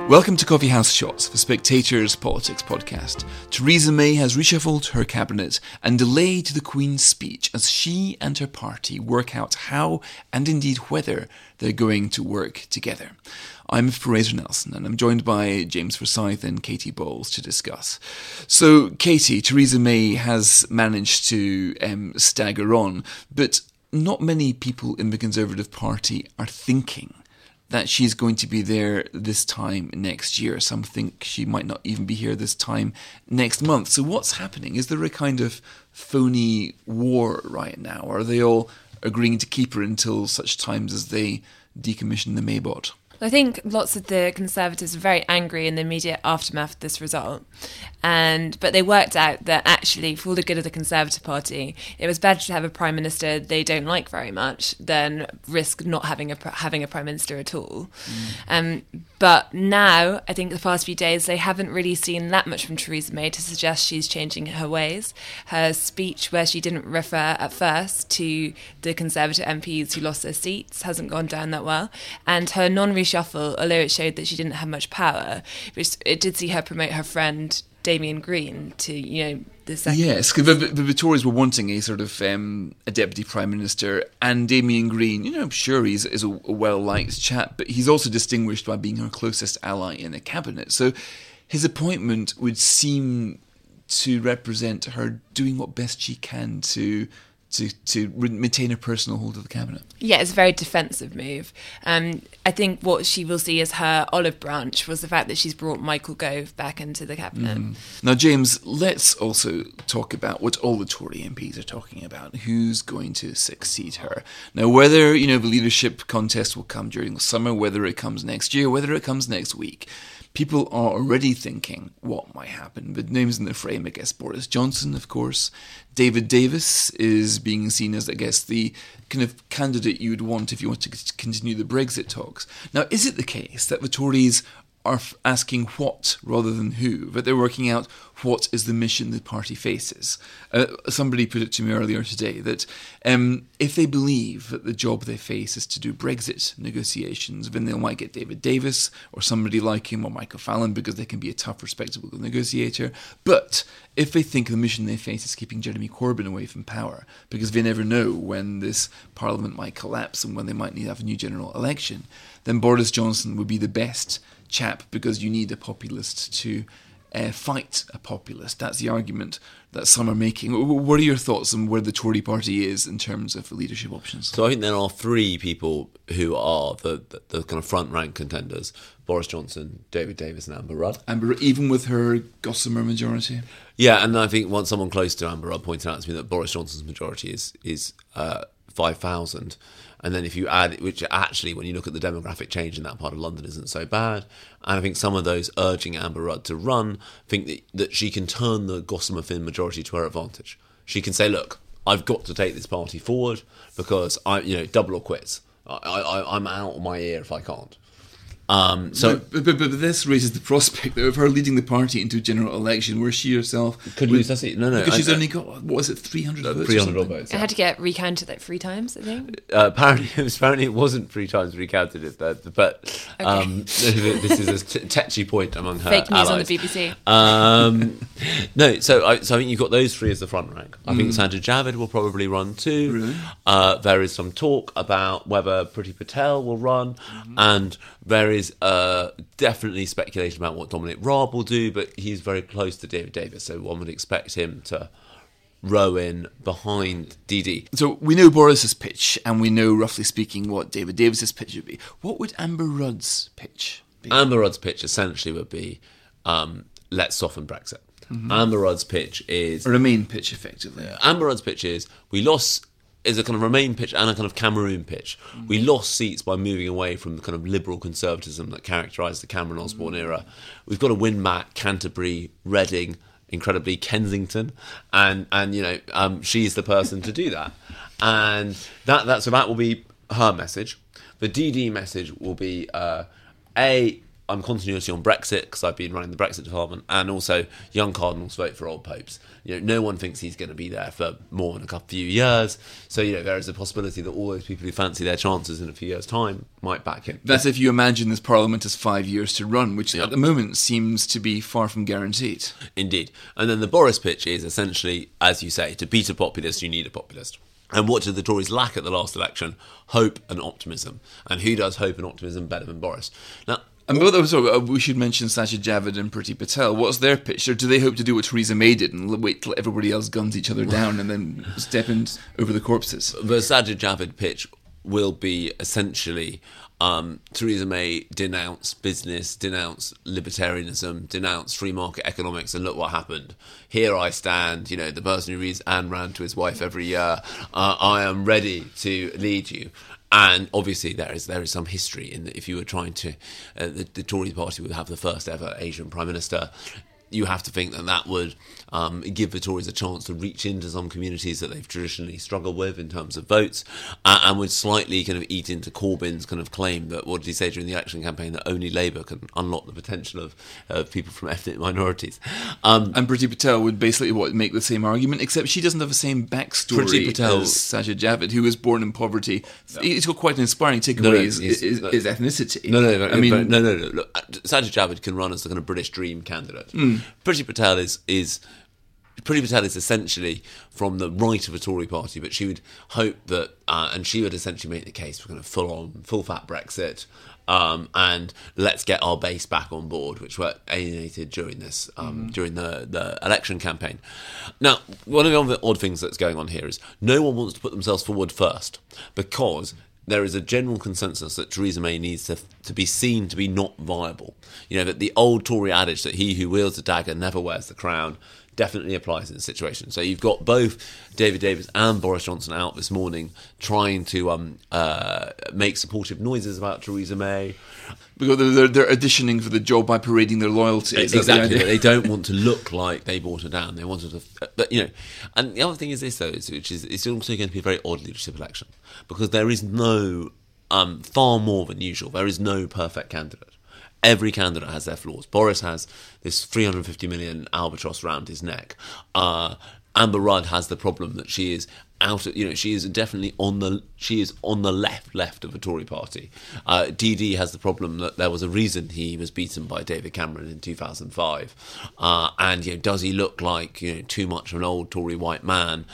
Welcome to Coffee House Shots, the Spectator's politics podcast. Theresa May has reshuffled her cabinet and delayed the Queen's speech as she and her party work out how and indeed whether they're going to work together. I'm Fraser Nelson and I'm joined by James Forsyth and Katy Bowles to discuss. So, Katy, Theresa May has managed to stagger on, but not many people in the Conservative Party are thinking that she's going to be there this time next year. Some think she might not even be here this time next month. So what's happening? Is there a kind of phony war right now? Are they all agreeing to keep her until such times as they decommission the Maybot? I think lots of the Conservatives were very angry in the immediate aftermath of this result. But they worked out that actually, for all the good of the Conservative Party, it was better to have a Prime Minister they don't like very much than risk not having a Prime Minister at all. But now, I think the past few days, they haven't really seen that much from Theresa May to suggest she's changing her ways. Her speech, where she didn't refer at first to the Conservative MPs who lost their seats, hasn't gone down that well. And her non-reshuffle, although it showed that she didn't have much power, which it did see her promote her friend Damien Green to, the second. Yes, because the Tories were wanting a sort of a deputy prime minister, and Damien Green, I'm sure he's a well-liked chap, but he's also distinguished by being her closest ally in a cabinet. So his appointment would seem to represent her doing what best she can to maintain a personal hold of the cabinet. Yeah, it's a very defensive move. I think what she will see as her olive branch was the fact that she's brought Michael Gove back into the cabinet. Now, James, let's also talk about what all the Tory MPs are talking about. Who's going to succeed her? Now, whether, the leadership contest will come during the summer, whether it comes next year, whether it comes next week, people are already thinking what might happen. The names in the frame, I guess, Boris Johnson, of course. David Davis is being seen as, I guess, the kind of candidate you would want if you want to continue the Brexit talks. Now, is it the case that the Tories are asking what rather than who, that they're working out what is the mission the party faces? Somebody put it to me earlier today that if they believe that the job they face is to do Brexit negotiations, then they might get David Davis or somebody like him or Michael Fallon because they can be a tough, respectable negotiator. But if they think the mission they face is keeping Jeremy Corbyn away from power, because they never know when this parliament might collapse and when they might need to have a new general election, then Boris Johnson would be the best chap because you need a populist to fight a populist. That's the argument that some are making. What are your thoughts on where the Tory party is in terms of the leadership options? So I think there are three people who are the kind of front rank contenders: Boris Johnson, David Davis and Amber Rudd. Amber, even with her gossamer majority? Yeah, and I think once someone close to Amber Rudd pointed out to me that Boris Johnson's majority is 5,000. And then if you add, which actually, when you look at the demographic change in that part of London, isn't so bad. And I think some of those urging Amber Rudd to run think that she can turn the gossamer thin majority to her advantage. She can say, look, I've got to take this party forward because double or quits. I'm out of my ear if I can't. But this raises the prospect of her leading the party into a general election where she herself could lose her seat. No, because she's only got, what was it, 300 votes? 300 votes. It had to get recounted like 3 times, I think. Apparently it wasn't 3 times recounted, but this is a tetchy point among her fake news allies. on the BBC. No, so I think you've got those three as the front rank. I think Sajid Javid will probably run too. Really? There is some talk about whether Priti Patel will run, and there is definitely speculation about what Dominic Raab will do, but he's very close to David Davis, so one would expect him to row in behind DD. So we know Boris's pitch, and we know, roughly speaking, what David Davis's pitch would be. What would Amber Rudd's pitch be? Amber Rudd's pitch essentially would be, let's soften Brexit. Amber Rudd's pitch is... A Remain pitch, effectively. Amber Rudd's pitch is a kind of Remain pitch and a kind of Cameroon pitch. We lost seats by moving away from the kind of liberal conservatism that characterised the Cameron Osborne era. We've got to win back Canterbury, Reading, incredibly Kensington, and she's the person to do that. And that will be her message. The DD message will be I'm continuity on Brexit because I've been running the Brexit department, and also young cardinals vote for old popes. No one thinks he's going to be there for more than a few years. So, there is a possibility that all those people who fancy their chances in a few years' time might back him. That's if you imagine this parliament has 5 years to run, which at the moment seems to be far from guaranteed. Indeed. And then the Boris pitch is essentially, as you say, to beat a populist, you need a populist. And what did the Tories lack at the last election? Hope and optimism. And who does hope and optimism better than Boris? Now, and we should mention Sajid Javid and Priti Patel. What's their pitch? Or do they hope to do what Theresa May did and wait till everybody else guns each other down and then step in over the corpses? The Sajid Javid pitch will be essentially Theresa May denounce business, denounce libertarianism, denounce free market economics, and look what happened. Here I stand, the person who reads Ayn Rand to his wife every year. I am ready to lead you. And obviously there is some history in that if you were trying to, the Tory party would have the first ever Asian Prime Minister. You have to think that would give the Tories a chance to reach into some communities that they've traditionally struggled with in terms of votes, and would slightly kind of eat into Corbyn's kind of claim that, what did he say during the election campaign, that only Labour can unlock the potential of people from ethnic minorities. And Priti Patel would basically make the same argument, except she doesn't have the same backstory Priti Patel, as Sajid Javid, who was born in poverty. No. He's got quite an inspiring takeaway, his ethnicity. No. Look, Sajid Javid can run as the kind of British dream candidate. Priti Patel is essentially from the right of a Tory party, but she would hope that, and she would essentially make the case for kind of full fat Brexit, and let's get our base back on board, which were alienated during this during the election campaign. Now, one of the other odd things that's going on here is no one wants to put themselves forward first, because there is a general consensus that Theresa May needs to be seen to be not viable. That the old Tory adage that he who wields a dagger never wears the crown definitely applies in this situation. So you've got both David Davis and Boris Johnson out this morning trying to make supportive noises about Theresa May. Because they're auditioning for the job by parading their loyalty. Exactly. They don't want to look like they brought her down. They wanted to, but And the other thing is this, though, which is it's also going to be a very odd leadership election, because there is no far more than usual. There is no perfect candidate. Every candidate has their flaws. Boris has this 350 million albatross round his neck. Amber Rudd has the problem that she is she is definitely on the left of a Tory party. DD has the problem that there was a reason he was beaten by David Cameron in 2005, and does he look like too much of an old Tory white man?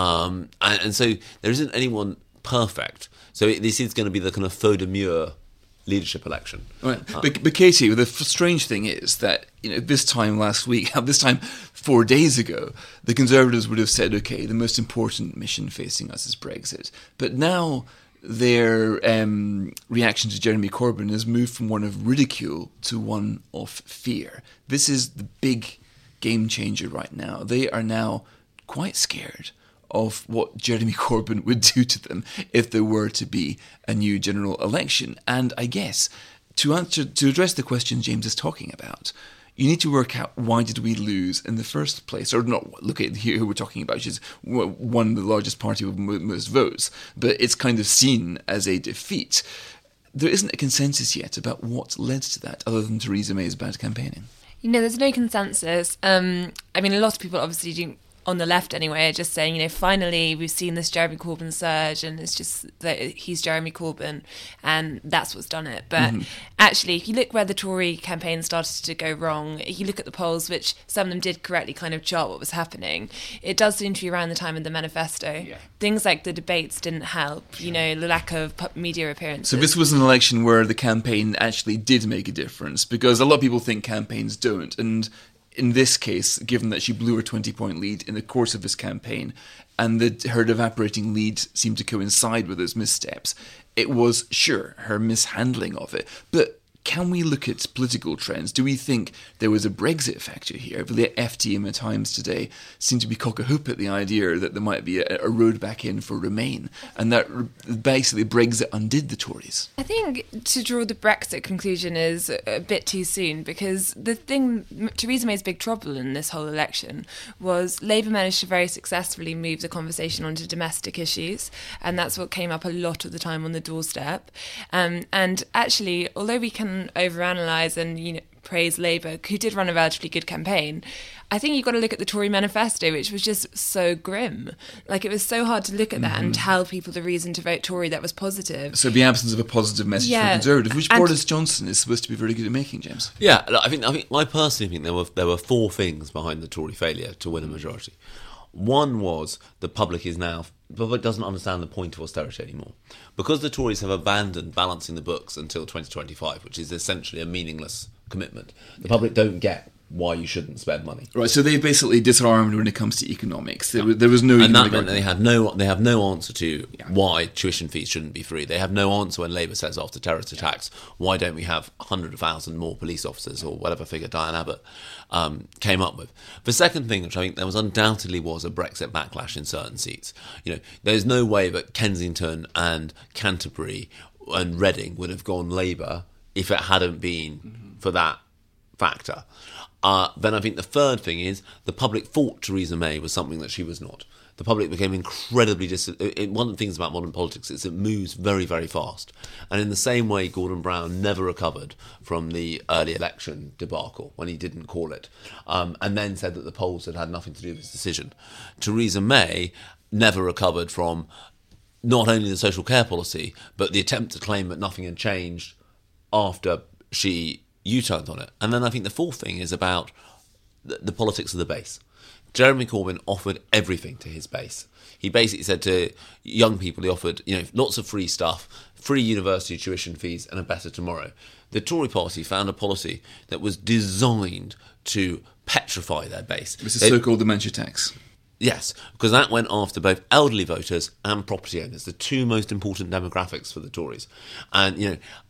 And so there isn't anyone perfect. So this is going to be the kind of faux demure leadership election. Right. But Katie, the strange thing is that this time last week, this time 4 days ago, the Conservatives would have said, okay, the most important mission facing us is Brexit. But now their reaction to Jeremy Corbyn has moved from one of ridicule to one of fear. This is the big game changer right now. They are now quite scared of what Jeremy Corbyn would do to them if there were to be a new general election. And I guess to address the question James is talking about, you need to work out why did we lose in the first place, or not. Look at here who we're talking about, which is one of the largest party with most votes, but it's kind of seen as a defeat. There isn't a consensus yet about what led to that, other than Theresa May's bad campaigning. There's no consensus. A lot of people obviously do, on the left anyway, are just saying, finally we've seen this Jeremy Corbyn surge, and it's just that he's Jeremy Corbyn, and that's what's done it. But actually, if you look where the Tory campaign started to go wrong, if you look at the polls, which some of them did correctly kind of chart what was happening, it does seem to be around the time of the manifesto. Yeah. Things like the debates didn't help, the lack of media appearances. So this was an election where the campaign actually did make a difference, because a lot of people think campaigns don't, and in this case, given that she blew her 20-point lead in the course of this campaign, and that her evaporating lead seemed to coincide with those missteps, it was, sure, her mishandling of it. But can we look at political trends? Do we think there was a Brexit factor here? The FT in the Times today seemed to be cock-a-hoop at the idea that there might be a road back in for Remain, and that basically Brexit undid the Tories. I think to draw the Brexit conclusion is a bit too soon, because the thing, Theresa May's big trouble in this whole election was Labour managed to very successfully move the conversation onto domestic issues, and that's what came up a lot of the time on the doorstep. And actually, although we can on overanalyze and praise Labour, who did run a relatively good campaign, I think you've got to look at the Tory manifesto, which was just so grim. Like, it was so hard to look at that and tell people the reason to vote Tory that was positive. So the absence of a positive message from Conservative, which Boris Johnson is supposed to be very good at making, James. Yeah, I personally think there were four things behind the Tory failure to win a majority. One was the public doesn't understand the point of austerity anymore. Because the Tories have abandoned balancing the books until 2025, which is essentially a meaningless commitment, the public don't get why you shouldn't spend money. Right, so they basically disarmed when it comes to economics. There was no... And that meant they have no answer to why tuition fees shouldn't be free. They have no answer when Labour says after terrorist attacks, why don't we have 100,000 more police officers, or whatever figure Diane Abbott came up with. The second thing, which I think there was undoubtedly was a Brexit backlash in certain seats. There's no way that Kensington and Canterbury and Reading would have gone Labour if it hadn't been for that factor. Then I think the third thing is the public thought Theresa May was something that she was not. The public became incredibly one of the things about modern politics is it moves very, very fast. And in the same way, Gordon Brown never recovered from the early election debacle when he didn't call it, and then said that the polls had nothing to do with his decision. Theresa May never recovered from not only the social care policy, but the attempt to claim that nothing had changed after she U-turned on it. And then I think the fourth thing is about the politics of the base. Jeremy Corbyn offered everything to his base. He basically said to young people, he offered lots of free stuff, free university tuition fees, and a better tomorrow. The Tory party found a policy that was designed to petrify their base. It's the so-called dementia tax. Yes, because that went after both elderly voters and property owners, the two most important demographics for the Tories. And,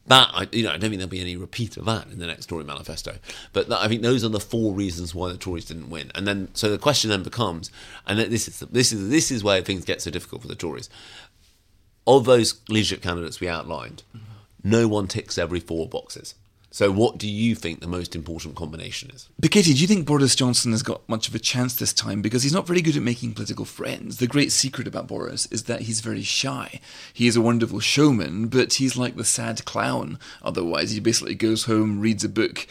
I don't think there'll be any repeat of that in the next Tory manifesto. But I think those are the four reasons why the Tories didn't win. And then, so the question then becomes, and this is where things get so difficult for the Tories. Of those leadership candidates we outlined, no one ticks every four boxes. So what do you think the most important combination is? But Katie, do you think Boris Johnson has got much of a chance this time? Because he's not very good at making political friends. The great secret about Boris is that he's very shy. He is a wonderful showman, but he's like the sad clown. Otherwise, he basically goes home, reads a book,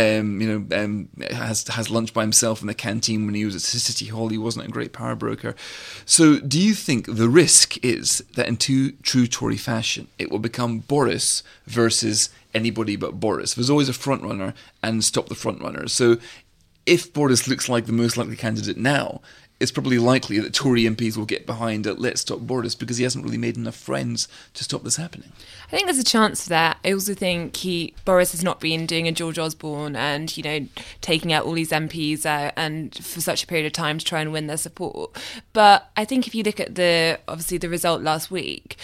has lunch by himself in the canteen. When he was at City Hall, he wasn't a great power broker. So do you think the risk is that in true Tory fashion, it will become Boris versus anybody but Boris? There's always a front runner and stop the front runner. So if Boris looks like the most likely candidate now, it's probably likely that Tory MPs will get behind it, let's stop Boris, because he hasn't really made enough friends to stop this happening. I think there's a chance for that. I also think Boris has not been doing a George Osborne and, taking out all these MPs and for such a period of time to try and win their support. But I think if you look at the result last week,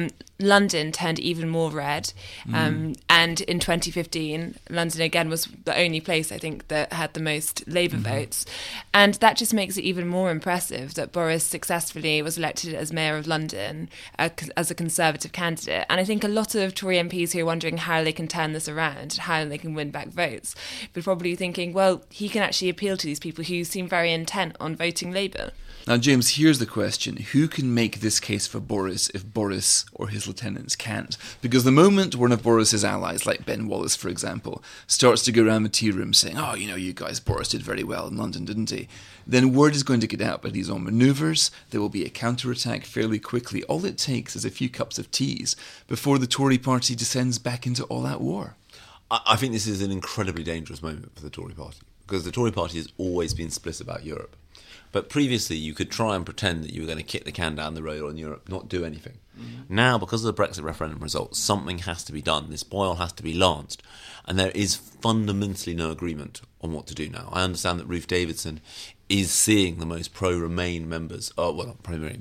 London turned even more red. And in 2015, London again was the only place, I think, that had the most Labour votes. And that just makes it even more impressive that Boris successfully was elected as Mayor of London as a Conservative candidate. And I think a lot of Tory MPs who are wondering how they can turn this around, how they can win back votes, but probably thinking, well, he can actually appeal to these people who seem very intent on voting Labour. Now, James, here's the question. Who can make this case for Boris if Boris or his lieutenants can't? Because the moment one of Boris's allies, like Ben Wallace, for example, starts to go around the tea room saying, oh, you guys, Boris did very well in London, didn't he? Then word is going to get out that he's on manoeuvres. There will be a counterattack fairly quickly. All it takes is a few cups of teas before the Tory party descends back into all-out war. I think this is an incredibly dangerous moment for the Tory party, because the Tory party has always been split about Europe. But previously, you could try and pretend that you were going to kick the can down the road on Europe, not do anything. Now, because of the Brexit referendum results, something has to be done. This boil has to be lanced. And there is fundamentally no agreement on what to do now. I understand that Ruth Davidson is seeing the most pro-Remain members, not pro-Remain,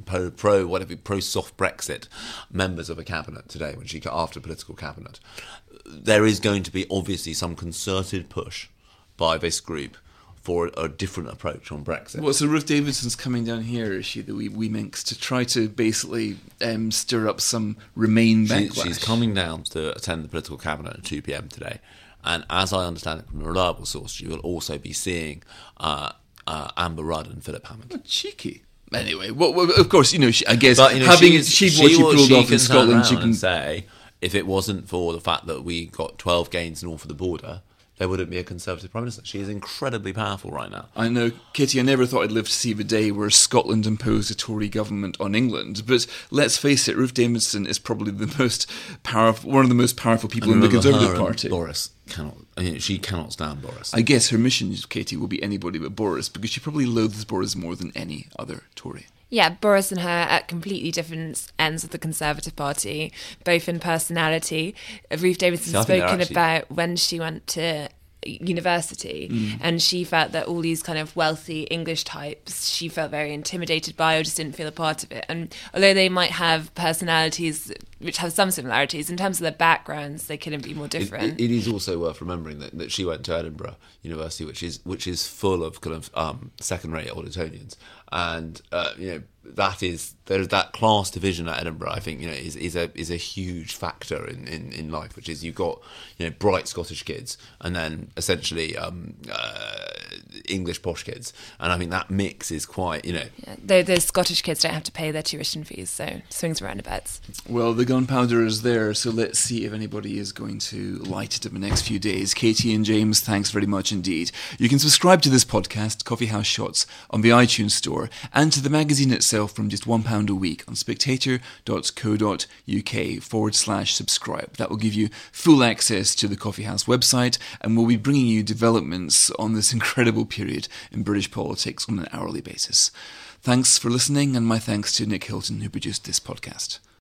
pro-soft Brexit members of a cabinet today, when she got after political cabinet. There is going to be obviously some concerted push by this group for a different approach on Brexit. Well, so Ruth Davidson's coming down here, is she, the wee minx, to try to basically stir up some Remain backlash? She's coming down to attend the political cabinet at 2 p.m. today. And as I understand it from a reliable source, you will also be seeing Amber Rudd and Philip Hammond. Oh, cheeky. Anyway, well, of course, I guess but, having she'd watch you pulled off in Scotland, she can say, if it wasn't for the fact that we got 12 gains north of the border, there wouldn't be a Conservative Prime Minister. She is incredibly powerful right now. I know, Katie, I never thought I'd live to see the day where Scotland imposed a Tory government on England, but let's face it, Ruth Davidson is probably the most powerful, one of the most powerful people in the Conservative Party. Boris cannot, she cannot stand Boris. I guess her mission, Katie, will be anybody but Boris, because she probably loathes Boris more than any other Tory. Yeah, Boris and her at completely different ends of the Conservative Party, both in personality. Ruth Davidson's spoken about when she went to university and she felt that all these kind of wealthy English types she felt very intimidated by or just didn't feel a part of it. And although they might have personalities which have some similarities, in terms of their backgrounds they couldn't be more different. It is also worth remembering that she went to Edinburgh University, which is full of kind of second-rate Auditonians, and there's that class division at Edinburgh. I think is a huge factor in life, which is you've got bright Scottish kids and then essentially English posh kids, and I think that mix is quite the Scottish kids don't have to pay their tuition fees, so swings and roundabouts. Well, the gunpowder is there, so let's see if anybody is going to light it in the next few days. Katie and James, thanks very much indeed. You can subscribe to this podcast, Coffee House Shots, on the iTunes Store, and to the magazine itself from just £1 a week on spectator.co.uk/subscribe. That will give you full access to the Coffee House website, and we'll be bringing you developments on this incredible period in British politics on an hourly basis. Thanks for listening, and my thanks to Nick Hilton, who produced this podcast.